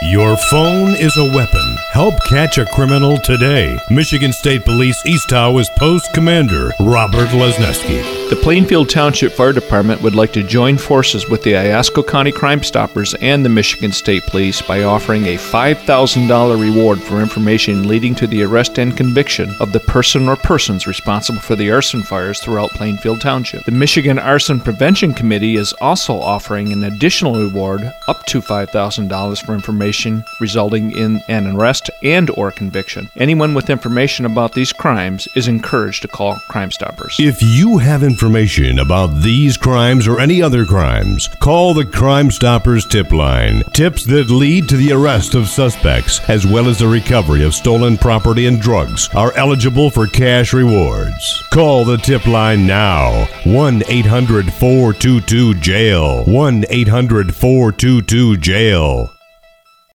Your phone is a weapon. Help catch a criminal today. Michigan State Police East Tawas Post Commander Robert Lesneski. The Plainfield Township Fire Department would like to join forces with the Iosco County Crime Stoppers and the Michigan State Police by offering a $5,000 reward for information leading to the arrest and conviction of the person or persons responsible for the arson fires throughout Plainfield Township. The Michigan Arson Prevention Committee is also offering an additional reward up to $5,000 for information resulting in an arrest and or conviction. Anyone with information about these crimes is encouraged to call Crime Stoppers. If you have information about these crimes or any other crimes, call the Crime Stoppers tip line. Tips that lead to the arrest of suspects, as well as the recovery of stolen property and drugs, are eligible for cash rewards. Call the tip line now. 1-800-422-JAIL. 1-800-422-JAIL.